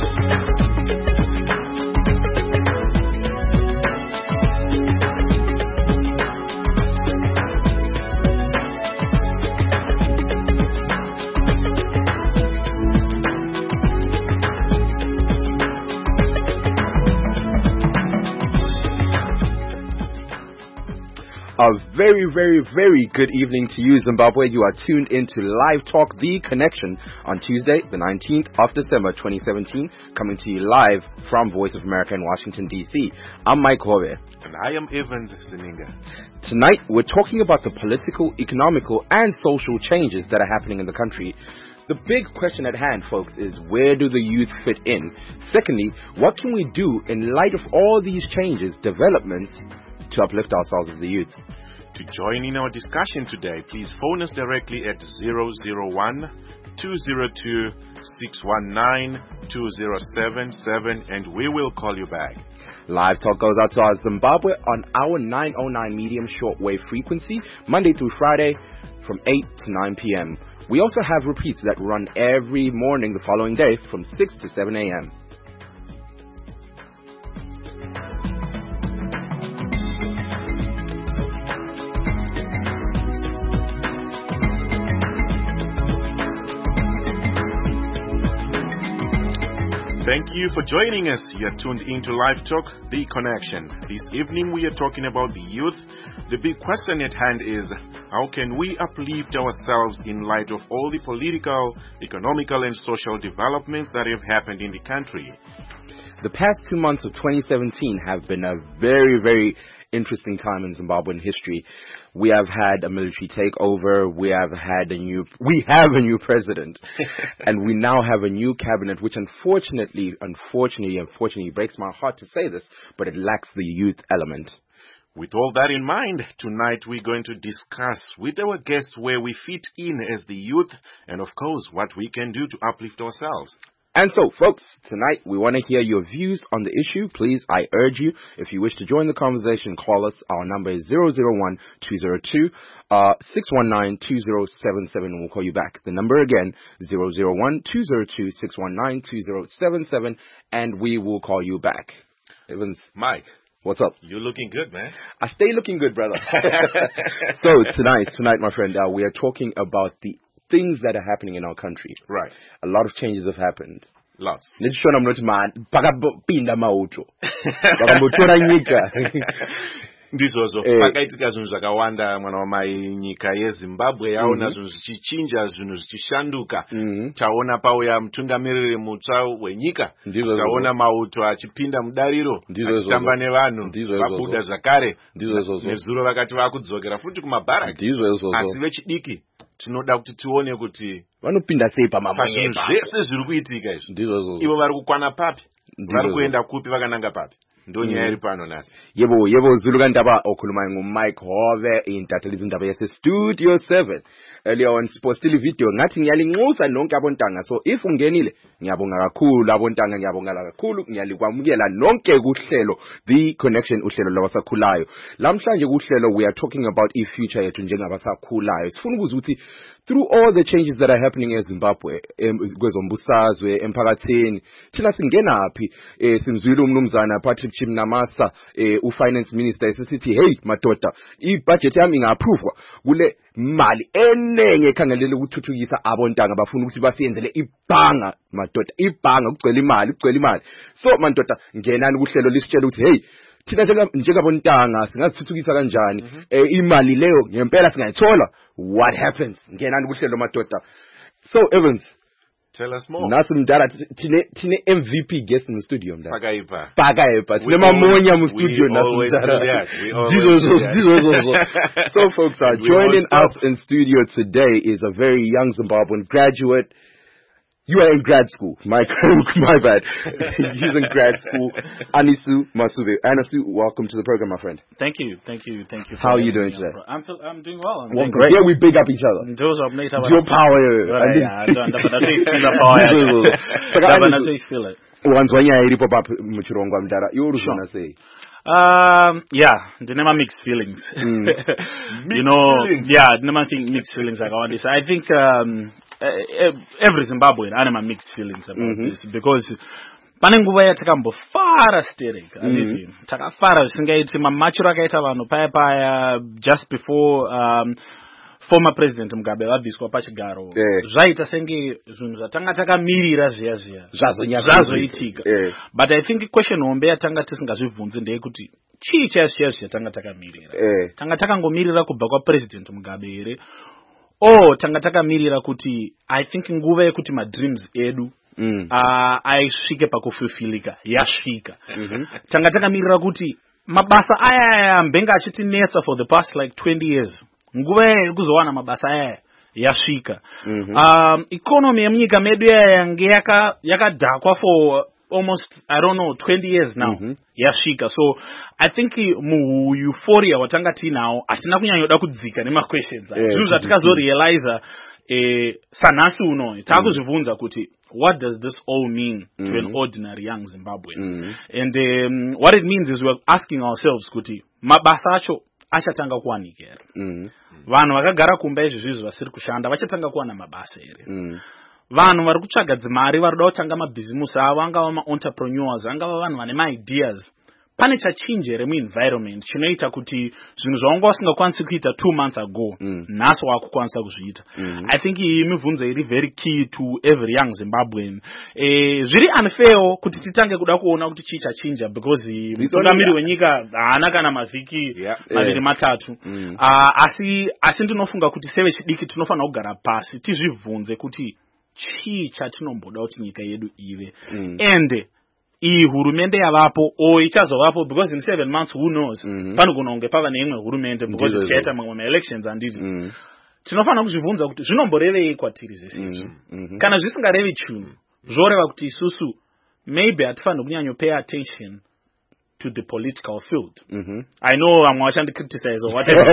A very, very, very good evening to you, Zimbabwe. You are tuned into Live Talk, The Connection, on Tuesday, the 19th of December, 2017, coming to you live from Voice of America in Washington, D.C. I'm Mike Hove. And I am Evans Seninga. Tonight, we're talking about the political, economical, and social changes that are happening in the country. The big question at hand, folks, is where do the youth fit in? Secondly, what can we do in light of all these changes, developments, to uplift ourselves as the youth? To join in our discussion today, please phone us directly at 001-202-619-2077 and we will call you back. Live Talk goes out to our Zimbabwe on our 909 medium shortwave frequency, Monday through Friday from 8 to 9 p.m. We also have repeats that run every morning the following day from 6 to 7 a.m. Thank you for joining us. You are tuned into Live Talk, The Connection. This evening we are talking about the youth. The big question at hand is, how can we uplift ourselves in light of all the political, economical, and social developments that have happened in the country? The past 2 months of 2017 have been a very, very interesting time in Zimbabwean history. We have had a military takeover. We have a new president, and we now have a new cabinet, which unfortunately breaks my heart to say this, but it lacks the youth element. With all that in mind, tonight we're going to discuss with our guests where we fit in as the youth, and of course, what we can do to uplift ourselves. And so, folks, tonight we want to hear your views on the issue. Please, I urge you, if you wish to join the conversation, call us. Our number is 001-202-619-2077, and we'll call you back. The number again, 001-202-619-2077, and we will call you back. Evans. Mike. What's up? You're looking good, man. I stay looking good, brother. So, tonight, my friend, we are talking about the things that are happening in our country. Right. A lot of changes have happened. Lots. Nitshona mnothi man pakapinda mauto. Pakambotora nyika. Ndizvozvo pakaitika zvinhu zvakawanda mwana wamai nyika yeZimbabwe yaona zvinhu zvichichinja, zvinhu zvichishanduka. Taona pauya mutungamiriri mutsva wenyika. Taona mauto achipinda mudariro achitamba nevanhu vabuda zvakare. Nezuro vakati vakudzokera futi kumabharaki. Asi vechidiki tinoda kuti tione kuti vanopinda sei pamamwe zvese zviri kuitika izvi. Ivo vari kukwana papi? Vari kuenda kupi vakananga papi? Ndonyaya iri pano nasi. Yebo Zulu kandaba okhuluma nguMike Hove intatheli indaba yase Studio 7. Earlier on postile video ngathi ngiyalinxusa nonke abontanga, so if ungenile ngiyabonga kakhulu abontanga, ngiyabonga kakhulu, ngiyalikwamukela nonke kuhlelo The Connection, uhlelo labasakhulayo. Lamhlanje kuhlelo we are talking about future yethu njengabasakhulayo. Sifuna ukuzwa ukuthi through all the changes that are happening in Zimbabwe, kwezombusazwe, emphakathini, thina singenaphi? Simzwile umnumzana Patrick Chimnamasa, ufinance minister, esithi hey madoda, ibudget yami inga-approve kule mali enenge ekhangelele ukuthuthukisa abontanga bafuna ukuthi basiyenzele ibhanga madoda, ibhanga ukugcwela imali. So madoda, ngenani kuhlelo lisitshela ukuthi hey, thina njengabontanga singazithuthukisa kanjani, imali leyo ngempela singayithola. What happens? Ngenani kuhlelo madoda. So Evans, tell us more. Nasi mdala tine MVP guest in the studio mdala. Pakaipa. Tine mamonya mu studio nasi mdala. So folks, joining us in studio today is a very young Zimbabwean graduate. You are in grad school. My bad. He's in grad school. Anisu Masube. Anisu, welcome to the program, my friend. Thank you. How are you doing today? I'm doing well. I'm doing great. Yeah, we big up each other. Your power. Feel it. Never mixed feelings. Mixed feelings. I think every Zimbabwean anema mixed feelings about this because pane nguva yatakambofara stereka anditi takafara zvisingaiti mamachiro akaita vanhu paya just before former president Mugabe vabviswa pachigaro zvaita senge zvinhu zvatanga takamirira zviya zvazoitika but I think question hombe yatanga tisingazvibvunzi ndeyekuti chii chaiye chatanga takamirira tanga takangomirira kubva kwapresident Mugabe here tanga takamirira kuti I think nguva yekuti madreams edu aisvike pakufulfillika yasvika tanga takamirira kuti mabasa aya mbenga achitinetsa for the past like 20 years nguva yekuzowana mabasa aya yasvika economy yemunyika medu yange yakadhakwa for almost I don't know 20 years now yasvika so I think euphoria watanga tinawo hatina kunyanyoda kudzika nemaquestions zvinhu zvatikazorealiza sanhasi uno takuzvibvunza kuti what does this all mean to an ordinary young Zimbabwean and what it means is we're asking ourselves kuti mabasa acho achatanga kuwanika here vanhu vakagara kumba izvizvi vasiri kushanda vachatanga kuwana mabasa here vanhu vari kutsvaga dzimari vari kuda kutanga mabhizimusi avo angava ma-entrepreneurs angava vanhu vane ma-ideas pane chachinja here muenvironment chinoita kuti zvinhu zvaunga usingakwanisi kuita 2 months ago nhasi wakukwanisa kuzviita I think iyi mibvunzo iri very key to every young Zimbabwean zviri unfair kuti titange kuda kuona kuti chii chachinja because mutungamiri wenyika haana kana mavhiki maviri matatu asi ndinofunga kuti sevechidiki tinofanira kugara pasi tizvibvunze kuti chii chatinomboda kuti nyika yedu ive and iyi hurumende yavapo ichazovapo because in 7 months who knows panogona kunge pava neimwe hurumende because tikaita mamwe ma-elections handiti tinofanira kuzvibvunza kuti zvinomborevei kwatiri zvese izvi kana zvisingarevi chinhu zvoreva kuti isusu maybe hatifaniri kunyanyopay attention to the political field. I know I'm watching to criticize or whatever.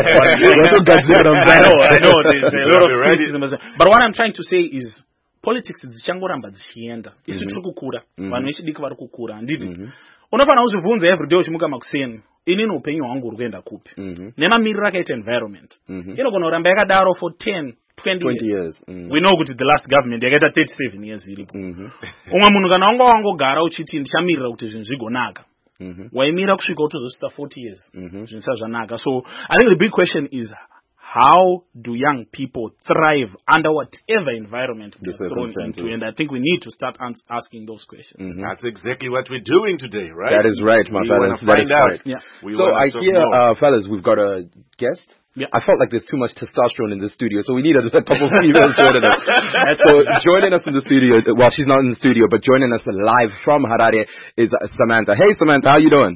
I know there's a lot of criticism. But what I'm trying to say is politics dzichangoramba dzichienda isu tiri kukura vanhu vechidiki vari kukura handiti unofanira kuzvibvunza everyday uchimuka makuseni inini upenyu hwangu uri kuenda kupi nemamiriro akaita environment inogona kuramba yakadaro for 10 20 years. We know kuti the last government yakaita 37 years iripo umwe munhu kana wanga wangogara uchiti ndichamirira kuti zvinhu zvigonaka waimira kusvika utozosvika 40 years zvinhu zvisina zvanaka so I think the big question is how do young people thrive under whatever environment they're thrown into? And I think we need to start asking those questions. That's exactly what we're doing today, right? That is right, my fellas. That is right. Yeah. So I hear, fellas, we've got a guest. Yeah. I felt like there's too much testosterone in the studio, so we need a couple of females joining us. So joining us in the studio, well, she's not in the studio, but joining us live from Harare is Samantha. Hey, Samantha, how you doing?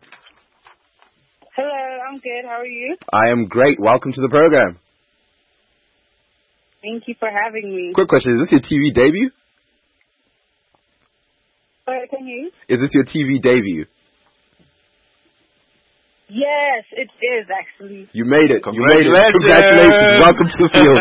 I'm good. How are you? I am great. Welcome to the program. Thank you for having me. Quick question. Is this your TV debut? Sorry, can you? Is this your TV debut? Yes, it is actually. You made it. Congratulations. Welcome to the field.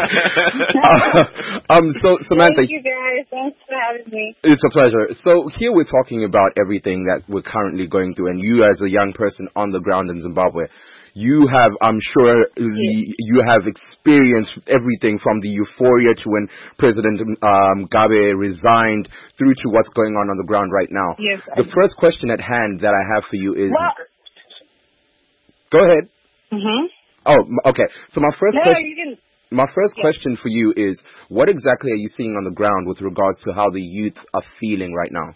So Samantha. Thank you guys. Thanks for having me. It's a pleasure. So here we're talking about everything that we're currently going through, and you as a young person on the ground in Zimbabwe, you have, I'm sure, you have experienced everything from the euphoria to when President Mugabe resigned through to what's going on the ground right now. Yes. The first question at hand that I have for you is... Go ahead. Oh, okay. So my first question for you is, what exactly are you seeing on the ground with regards to how the youth are feeling right now?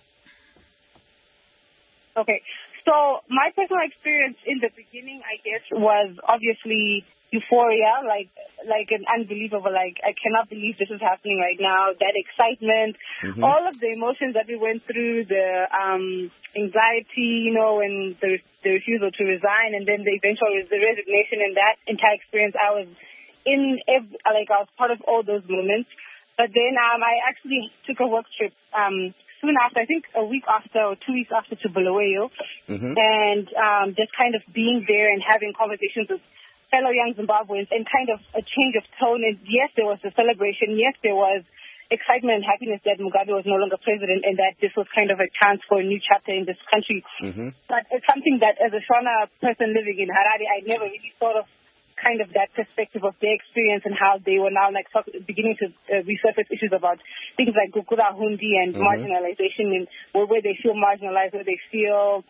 Okay. So my personal experience in the beginning, I guess, was obviously euphoria, like an unbelievable, I cannot believe this is happening right now, that excitement, all of the emotions that we went through, the anxiety, when the refusal to resign, and then the resignation, and that entire experience, I was I was part of all those moments. But then I actually took a work trip soon after, I think a week after or 2 weeks after, to Bulawayo, and just kind of being there and having conversations with fellow young Zimbabweans and kind of a change of tone. And yes, there was a celebration. Yes, there was excitement and happiness that Mugabe was no longer president and that this was kind of a chance for a new chapter in this country. But it's something that as a Shona person living in Harare, I never really thought of kind of that perspective of their experience and how they were now like beginning to resurface issues about things like Gukura Hundi and marginalization, and where they feel marginalized, where they feel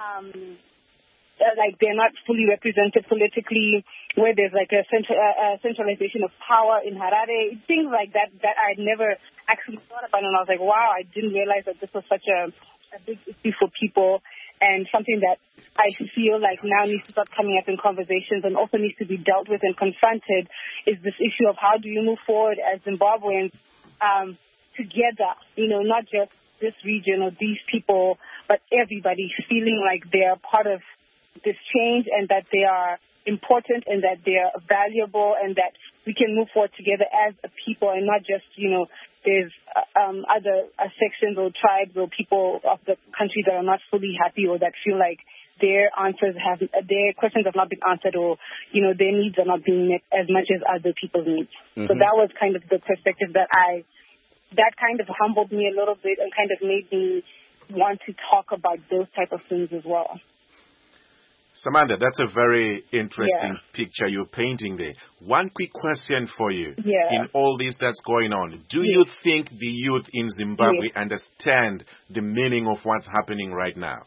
like they're not fully represented politically, where there's like a centralization of power in Harare, things like that I never actually thought about, and I was like, wow, I didn't realize that this was such a big issue for people, and something that I feel like now needs to start coming up in conversations and also needs to be dealt with and confronted is this issue of how do you move forward as Zimbabweans together, not just this region or these people, but everybody feeling like they're part of this change and that they are important and that they are valuable and that we can move forward together as a people and not just, there's other sections or tribes or people of the country that are not fully happy or that feel like their questions have not been answered or, their needs are not being met as much as other people's needs. So that was kind of the perspective that kind of humbled me a little bit and kind of made me want to talk about those type of things as well. Samantha, that's a very interesting picture you're painting there. One quick question for you. Yeah. In all this that's going on, do you think the youth in Zimbabwe understand the meaning of what's happening right now?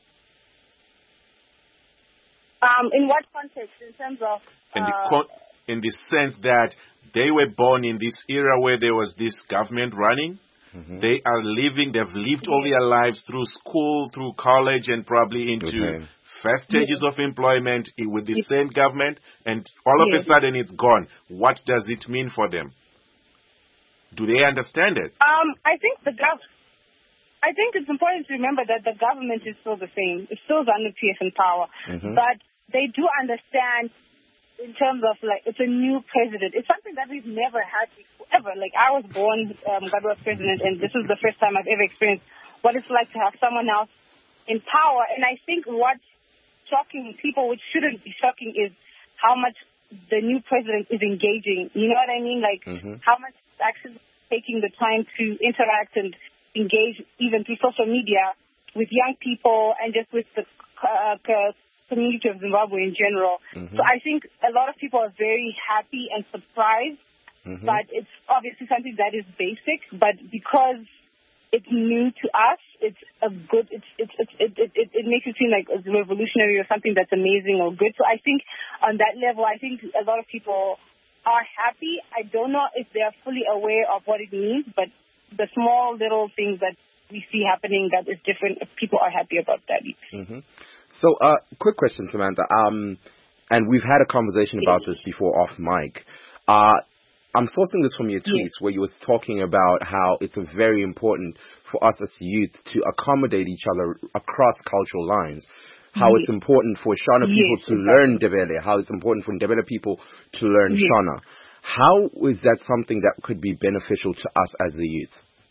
In what context? In terms of... in the sense that they were born in this era where there was this government running. They are they've lived all their lives through school, through college, and probably into first stages of employment with the same government, and all of a sudden it's gone. What does it mean for them? Do they understand it? I think it's important to remember that the government is still the same. It's still ZANU-PF in power. But they do understand in terms of, like, it's a new president. It's something that we've never had before, ever. Like, I was born, God was president, and this is the first time I've ever experienced what it's like to have someone else in power. And I think what's shocking people, which shouldn't be shocking, is how much the new president is engaging. You know what I mean? Like, how much it's actually taking the time to interact and engage, even through social media, with young people and just with the community of Zimbabwe in general. So I think a lot of people are very happy and surprised, but it's obviously something that is basic, but because it's new to us, it makes it seem like it's revolutionary or something that's amazing or good. So I think on that level, I think a lot of people are happy. I don't know if they are fully aware of what it means, but the small little things that we see happening that is different, people are happy about that. So, quick question, Samantha. And we've had a conversation about this before off mic. I'm sourcing this from your tweets where you were talking about how it's very important for us as youth to accommodate each other across cultural lines. How it's important for Shona people to learn Ndebele. How it's important for Ndebele people to learn Shona. How is that something that could be beneficial to us as the youth?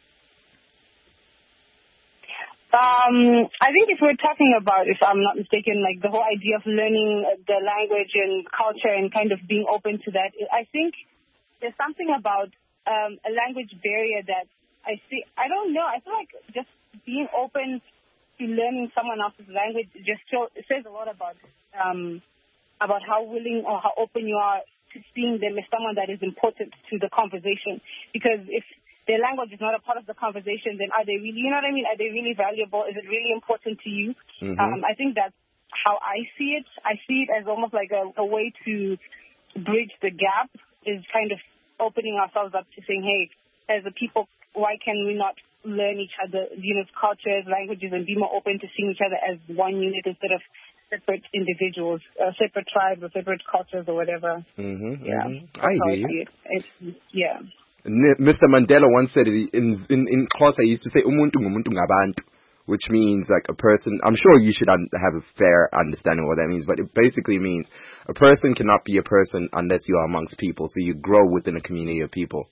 I think if we're talking about, if I'm not mistaken, like the whole idea of learning the language and culture and kind of being open to that, I think there's something about a language barrier that I see. I don't know. I feel like just being open to learning someone else's language just says a lot about how willing or how open you are to seeing them as someone that is important to the conversation. Because if their language is not a part of the conversation, then are they really, you know what I mean? Are they really valuable? Is it really important to you? I think that's how I see it. I see it as almost like a way to bridge the gap, is kind of opening ourselves up to saying, hey, as a people, why can we not learn each other, cultures, languages, and be more open to seeing each other as one unit instead of separate individuals, separate tribes or separate cultures or whatever. I hear you. Yeah. Mr. Mandela once said in Xhosa, he used to say umuntu ngumuntu ngabantu, which means like a person. I'm sure you should have a fair understanding of what that means, but it basically means a person cannot be a person unless you are amongst people. So you grow within a community of people.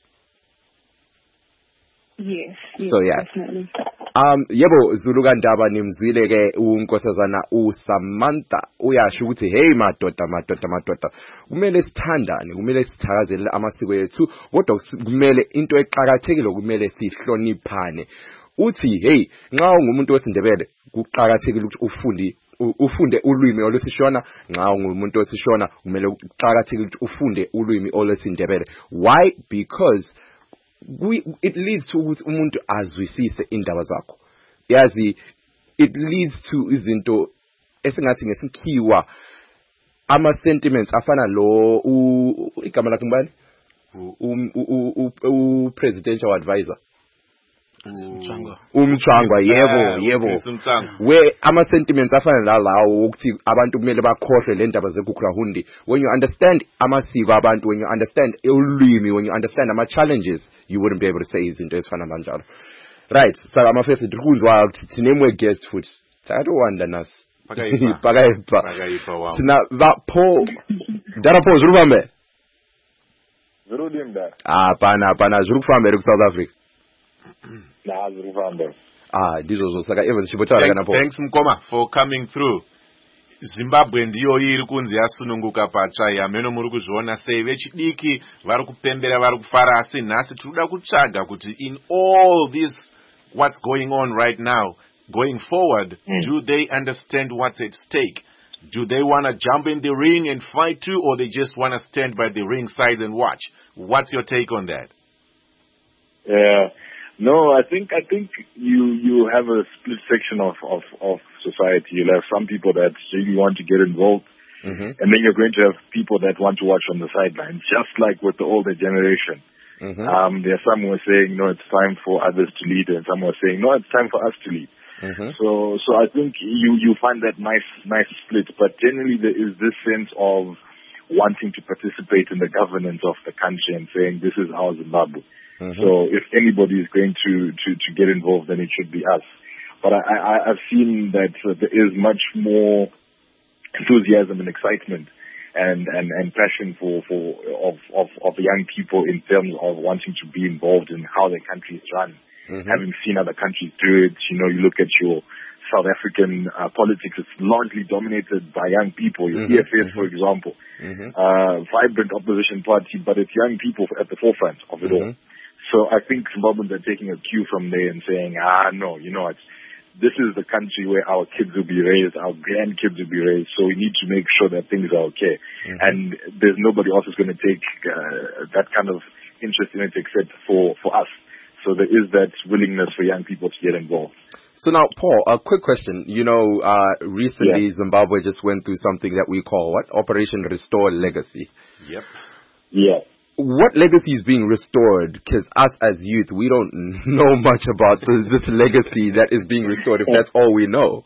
Yes, so yeah, definitely. Yebo Zulukandaba nimzwile ke unkosazana uSamantha uyasho ukuthi hey madoda kumele sithandane, kumele sithakazelele amasiko ethu, kodwa kumele into eqhakathekile kumele sihloniphane. uthi hey nxa ungumuntu wesindebele kuqhakathekile ukuthi ufunde ulwimi olwesishona nxa ungumuntu wesishona kumele uqhakathekile ukuthi ufunde ulwimi olwesindebele. Why? Because it leads to ukuthi umuntu azwisise indaba zakho. Yazi it leads to izinto esingathi ngesikhiwa ama sentiments afana lo igama lakhe ngibani presidential advisor umchangwa yebo where ama sentiments afana nalawo ukuthi abantu kumele bakhohle le ndaba zeGukrahundi. When you understand amasiko abantu, when you understand ulwimi, when you understand ama challenges, you wouldn't be able to say izinto ezifana kanjalo. Right, so amafesi ndikuzwa ukuthi thinemwe guest futhi thathu wanda nasi Pakaipa sina Paul Dara Paul zurubambe zurudimda pana zurufambe ku South Africa la zurufambe ndizo saka even chibotala kana Paul. Thanks Mkoma for coming through. Zimbabwe ndiyo iri kunzi yasununguka patsva yameno muri kuzviona sei vechidiki vari kupembera vari kufara asi nhasi tinoda kutsvaga kuti in all this what's going on right now going forward do they understand what's at stake? Do they want to jump in the ring and fight too, or they just want to stand by the ring side and watch? What's your take on that? No, I think you have a split section of society. You'll have some people that really want to get involved, and then you're going to have people that want to watch on the sidelines, just like with the older generation. There are some who are saying, no, it's time for others to lead, and some who are saying, no, it's time for us to lead. So I think you find that nice split, but generally there is this sense of wanting to participate in the governance of the country and saying, this is our Zimbabwe. So if anybody is going to get involved, then it should be us. But I've seen that there is much more enthusiasm and excitement and passion of young people in terms of wanting to be involved in how their country is run. Having seen other countries do it, you look at your South African politics, it's largely dominated by young people. Your EFF, for example, vibrant opposition party, but it's young people at the forefront of it all. So I think Zimbabweans are taking a cue from there and saying, no, this is the country where our kids will be raised, our grandkids will be raised, so we need to make sure that things are okay. And there's nobody else who's going to take that kind of interest in it except for us. So there is that willingness for young people to get involved. So now, Paul, a quick question. Recently Zimbabwe just went through something that we call Operation Restore Legacy. Yep. Yeah. What legacy is being restored? Because us as youth, we don't know much about this legacy that is being restored, if that's all we know.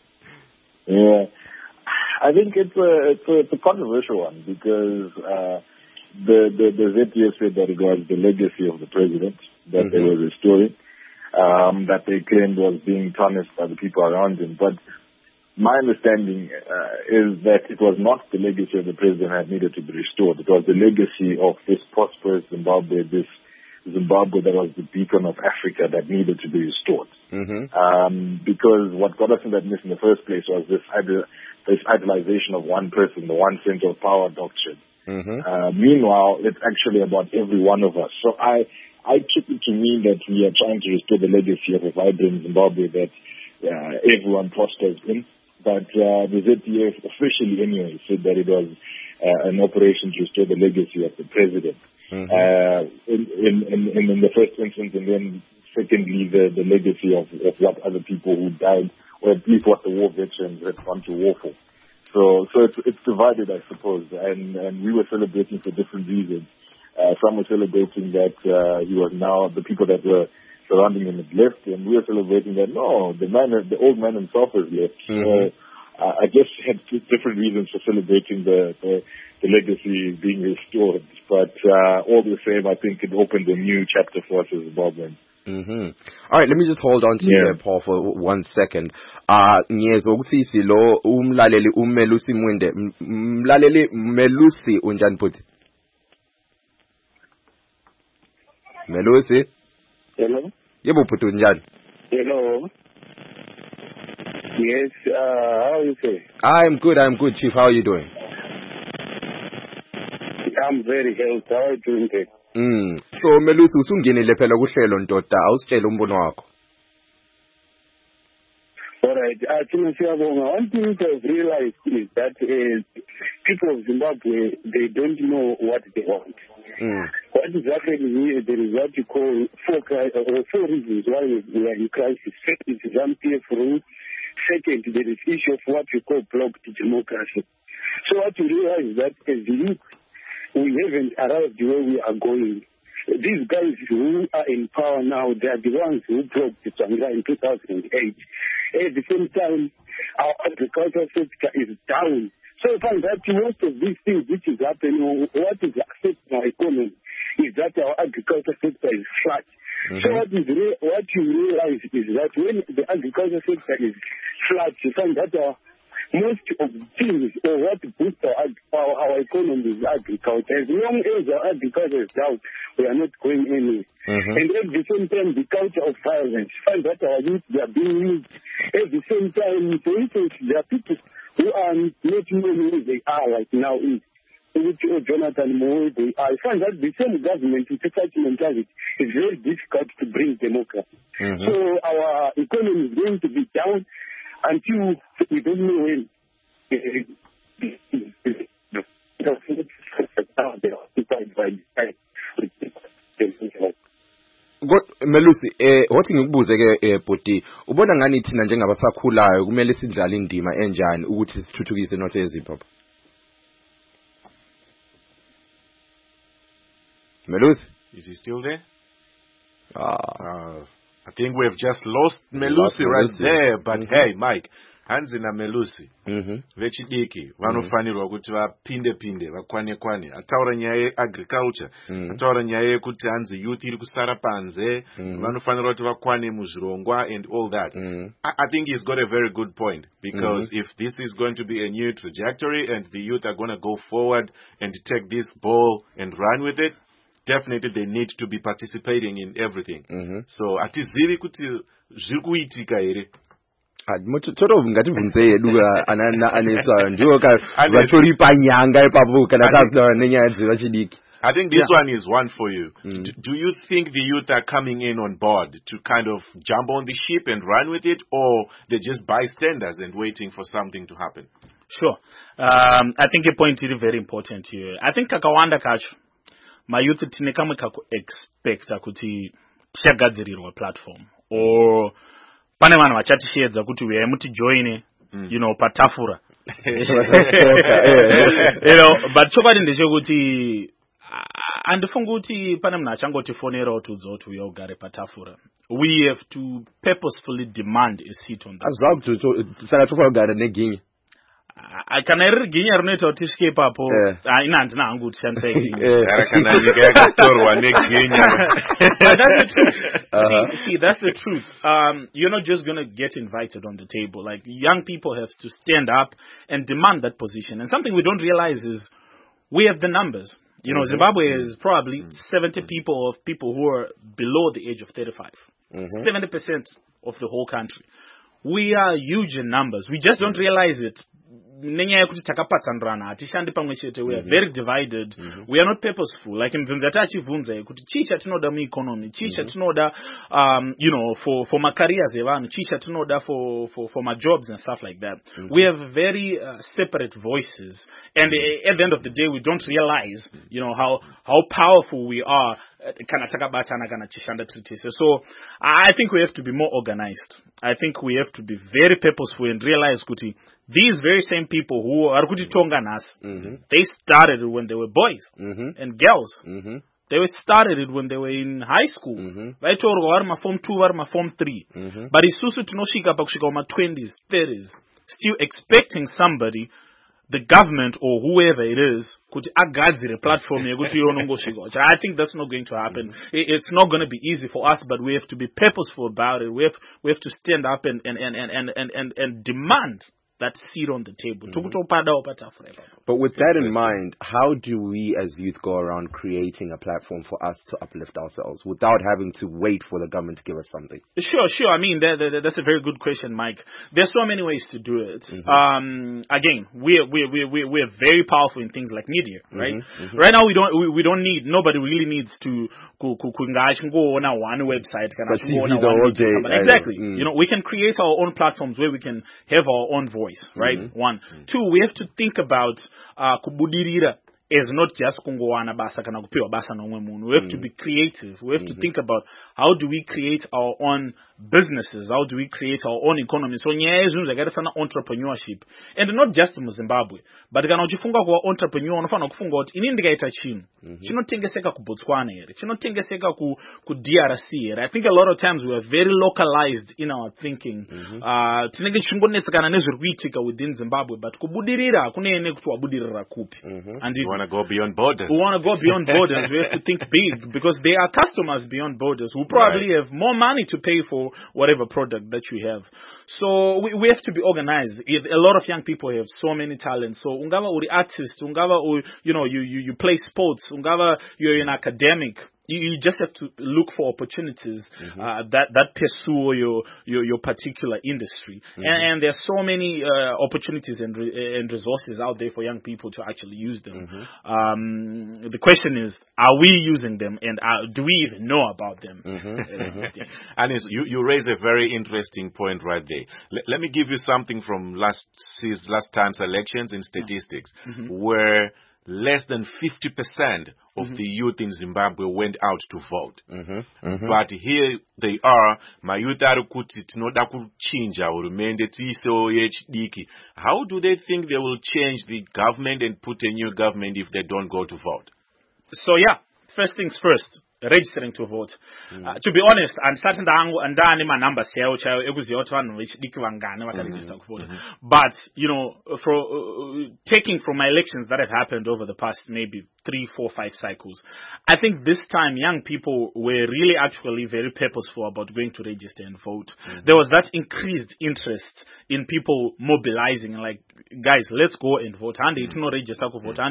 Yeah. I think it's a controversial one because the ZTF said that it was the legacy of the president that they were restoring, that they claimed was being tarnished by the people around him. But my understanding is that it was not the legacy of the president that needed to be restored. It was the legacy of this prosperous Zimbabwe, this Zimbabwe that was the beacon of Africa that needed to be restored. Because what got us in that mess in the first place was this idolization of one person, the one center of power doctrine. Meanwhile, it's actually about every one of us. So I took it to mean that we are trying to restore the legacy of a vibrant Zimbabwe that everyone prospers in. But the ZTF officially anyway said that it was an operation to restore the legacy of the president in the first instance, and then secondly the legacy of what other people who died, or at least what the war veterans had gone to war for. So it's divided, I suppose, and we were celebrating for different reasons. Some were celebrating that he was now, the people that were surrounding him had left, and we were celebrating that no, the old man himself has left. So I guess had different reasons for celebrating the legacy being restored. But all the same, I think it opened a new chapter for us as Zimbabweans. All right, let me just hold on to you there, Paul, for 1 second. Ngiyezokuthi lo umlaleli uMelusi Mwinde. Mlaleli Melusi unjani futhi? Melusi? Hello? Yebo futhi unjani? Hello? Yes, how are you doing? I'm good, Chief. How are you doing? I'm very healthy. How are you doing today? So Melusi usungenile phela kuhlelo ndoda, awusitshela umbono wakho. All right. One thing to realize is that people of Zimbabwe, they don't know what they want. What is happening here, there is what you call four reasons why we are in crisis. First is ZANU-PF rule. Second, there is issue of what we call blocked democracy. So what you realize is that as youth, we haven't arrived where we are going. These guys who are in power now, they are the ones who blocked the Tsvangira in 2008. At the same time, our agricultural sector is down. So I find that most of these things which is happening, what is affecting our economy, is that our agricultural sector is flat. So what you realize is that when the agricultural sector is flat, you find that most of the things or what boosts our economy is agriculture. As long as our agriculture is down, we are not going anywhere. And at the same time, the culture of violence, find that our youth, they are being used. At the same time, for instance, there are people who are not knowing who they are right now, which Jonathan Moore, I find that the same government with such mentality is very difficult to bring democracy. So our economy is going to be down until we don't know when. Melusi, wathi ngikubuze ke bhoti, ubona ngani thina njengabasakhulayo kumele sidlale indima enjani ukuthi sithuthukise inotho yeZimbabwe? Melusi, is he still there? I think we've just lost Melusi right there, but hey, Mike, hanzi na Melusi vechidiki vanofanirwa kuti vapinde vakwane ataura nyaya agriculture ataura nyaya yekuti hanzi youth iri kusara panze vanofanirwa kuti vakwane muzvirongwa and all that. I think he's got a very good point, because if this is going to be a new trajectory and the youth are going to go forward and take this ball and run with it, definitely they need to be participating in everything. So atizivi kuti zviri kuitika here. Toro ngativunze yedu anesa ndio vatoripa nyanga ipapo kana ka nenyaya dzevachidiki. I think this one is one for you. Do you think the youth are coming in on board to kind of jump on the ship and run with it, or they're just bystanders and waiting for something to happen? Sure. I think your point is very important here. I think kakawanda kacho my youth tinekamwe kaku expect kuti tichagadzirirwa platform or pane vanhu vachatishedza kuti uyai muti join you know patafura you know, but chokwadi ndechekuti andifunga kuti pane munhu achangotifonerawo tudza kuti uya ugare patafura. We have to purposefully demand a seat on that. Azva kuti saka tofanira kugara neginyi. Kana riri ginya rinoita kuti tisvike ipapo ina handina hangu kutishandisa See, that's the truth. You're not just going to get invited on the table. Like, young people have to stand up and demand that position. And something we don't realize is we have the numbers. You know, Zimbabwe is probably 70 people who are below the age of 35. 70% of the whole country. We are huge in numbers. We just don't realize it. We are very divided. We are not purposeful. Like in Vunzatachi Vunze, chicha tinoda mu economy, chicha tinoda you know, for my careers, chicha tinoda for my jobs and stuff like that. We have very separate voices, and at the end of the day, we don't realize, you know, how powerful we are. So I think we have to be more organized. I think we have to be very purposeful and realize kuti these very same people who are kuti tonga nas, they started it when they were boys and girls. They started it when they were in high school. Vaitorwa vari ma form 2 vari ma form 3. But isusu tinosvika pakusvika ma 20s 30s still expecting somebody, the government or whoever it is, kuti agadzire platform yekuti yonongosvika. I think that's not going to happen. It's not going to be easy for us, but we have to be purposeful about it. We have to stand up and demand that seat on the table. But with that in mind, how do we as youth go around creating a platform for us to uplift ourselves without having to wait for the government to give us something? Sure. I mean, that's a very good question, Mike. There's so many ways to do it. Again, we're very powerful in things like media, right? Right now, nobody really needs to go on one website. Exactly. We can create our own platforms where we can have our own voice, right? 1. 2, we have to think about kubudirira is not just kungowana basa kana kupewa basa nomwe munhu. We have to be creative. We have to think about how do we create our own businesses? How do we create our own economy? So nyaya izvinhu zvakaita sana entrepreneurship, and not just in Zimbabwe, but kana uchifunga kuva entrepreneur unofanira kufunga kuti ini ndikaita chinhu chinotengeseka kuBotswana here, chinotengeseka ku DRC here. I think a lot of times we are very localized in our thinking. Tinenge tichingonnetsekana nezviri kuitika within Zimbabwe, but kubudirira kunene kuti wabudirira kupi. And we want to go beyond borders. We want to go beyond borders. We have to think big, because there are customers beyond borders who probably have more money to pay for whatever product that you have. So we have to be organized. A lot of young people have so many talents. So ungava uri artist, ungava you play sports, ungava you're an academic. You just have to look for opportunities that pursue your particular industry, and there's so many opportunities and resources out there for young people to actually use them. The question is, are we using them, and do we even know about them? And you raise a very interesting point right there. Let me give you something from last time's elections in statistics, where less than 50% of the youth in Zimbabwe went out to vote. But here they are, my youth are kuti tinoda kuchinja hurumende tiisewo yechidiki. How do they think they will change the government and put a new government if they don't go to vote? So first things first, registering to vote. To be honest, andisati ndani manumbers yawo chayo ekuziva kuti vanhu vechidiki vangane vakaregister kuvota. But taking from my elections that have happened over the past maybe 3, 4, 5 cycles, I think this time young people were really actually very purposeful about going to register and vote. There was that increased interest in people mobilizing, like, guys, let's go and vote. The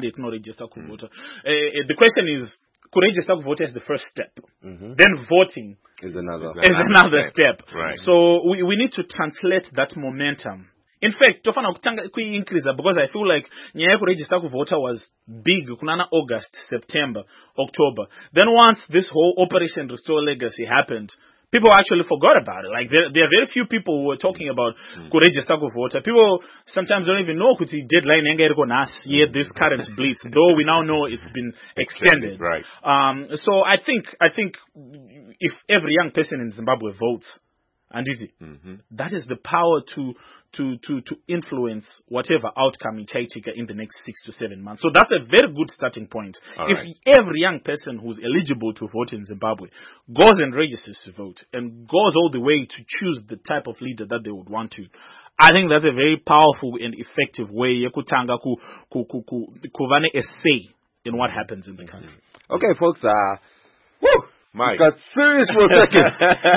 question is, register to vote is the first step. Then voting is another step. Right. So we need to translate that momentum. In fact, tofana kutanga increase because I feel like nyaya register to vote was big kunana August, September, October. Then once this whole Operation Restore Legacy happened, people actually forgot about it. Like there are very few people who were talking about register to vote. People sometimes don't even know kuti deadline here this current blitz, though we now know it's been extended. Right. So I think if every young person in Zimbabwe votes, and that is the power to influence whatever outcome in Chaitika in the next 6 to 7 months. So that's a very good starting point. If every young person who's eligible to vote in Zimbabwe goes and registers to vote and goes all the way to choose the type of leader that they would want to, I think that's a very powerful and effective way yakutanga kuvane a say in what happens in the country. Okay, folks, Mike. Got serious for a second.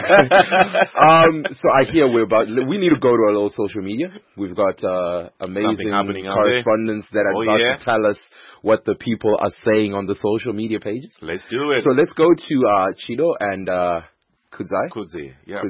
So I hear we need to go to our little social media. We've got amazing correspondents that are about to tell us what the people are saying on the social media pages. Let's do it. So let's go to Chido and Kudzai. Kudzi, yeah.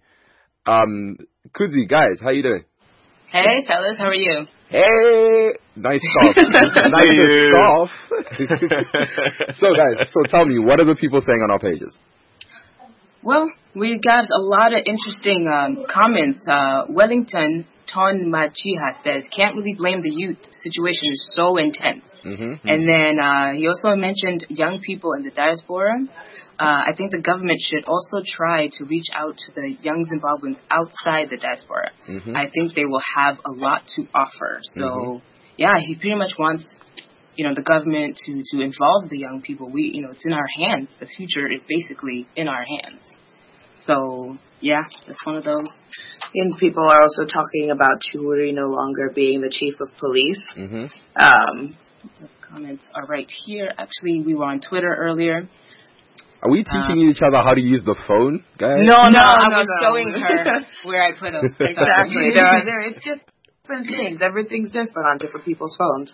Kudzi, guys, how you doing? Hey, fellas, how are you? Hey, nice cough. Nice cough. So, guys, tell me, what are the people saying on our pages? Well, we got a lot of interesting comments. Wellington Ton Machiha says, can't really blame the youth. Situation is so intense. And then he also mentioned young people in the diaspora. I think the government should also try to reach out to the young Zimbabweans outside the diaspora. I think they will have a lot to offer. So, he pretty much wants, the government to involve the young people. It's in our hands. The future is basically in our hands. So, that's one of those. And people are also talking about Churi no longer being the chief of police. The comments are right here. Actually, we were on Twitter earlier. Are we teaching each other how to use the phone, guys? No, I was showing her where I put them. Exactly. It's just different things. Everything's different on different people's phones.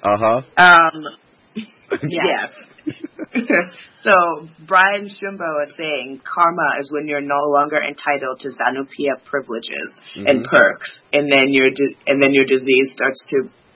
Yes. So Brian Shumbo is saying karma is when you're no longer entitled to Zanupia privileges and perks, and then your disease starts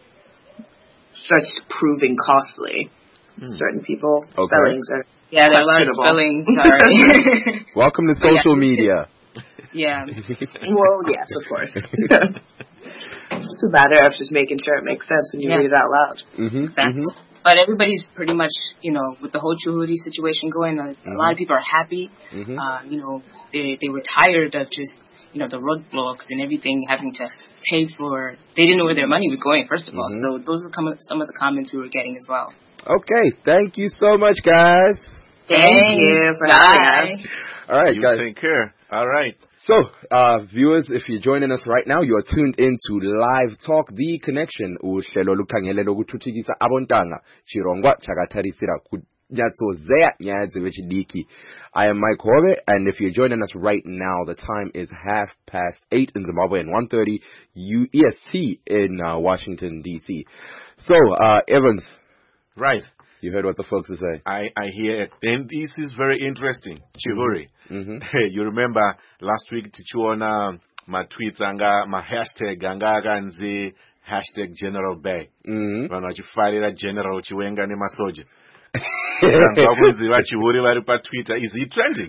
proving costly. Certain people spellings are there are a lot of spellings. Sorry. Welcome to social media. Yeah. Well, yes, of course. It's a matter of just making sure it makes sense when you read it out loud. Exactly. But everybody's pretty much, with the whole Chuhuri situation going on, a lot of people are happy. They were tired of just, the roadblocks and everything having to pay for, they didn't know where their money was going, first of all. So those were some of the comments we were getting as well. Okay. Thank you so much, guys. Thank you for having us. All right, guys. Take care. All right. So, viewers, if you're joining us right now, you are tuned into Live Talk, The Connection. Uhlelo lukhangele lokuthuthukisa abontanga chirongwa chakatarisira kunyatsozeya nyaya dzevechidiki. I am Mike Hove, and if you're joining us right now, the time is 8:30 in Zimbabwe and 1:30 EST in Washington D.C. So, Evans. Right. You heard what the folks are saying. I hear it. And this is very interesting. Chihuri. You remember last week tichiona ma tweets anga ma hashtag anga akanzi hashtag General Bay. Vanhu vachifarira General Chiwenga nemasoja. Chihuri vari paTwitter. Is he trending?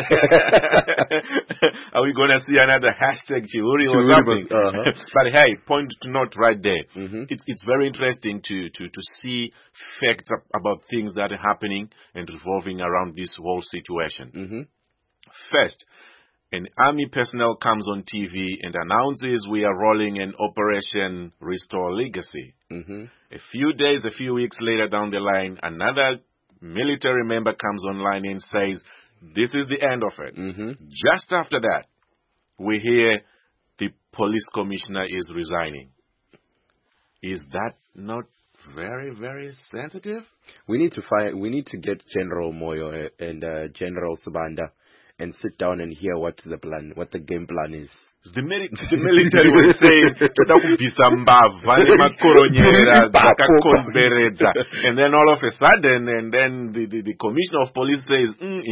Are we going to see another hashtag Chihuri or something? But hey, point to note right there. It's very interesting to see facts about things that are happening and revolving around this whole situation. First, an army personnel comes on TV and announces we are rolling an Operation Restore Legacy. A few weeks later down the line, another military member comes online and says, this is the end of it. Just after that, we hear the police commissioner is resigning. Is that not very, very sensitive? We need to get General Moyo and General Sabanda and sit down and hear what the game plan is. The military will say, and then all of a sudden, and then the commissioner of police says,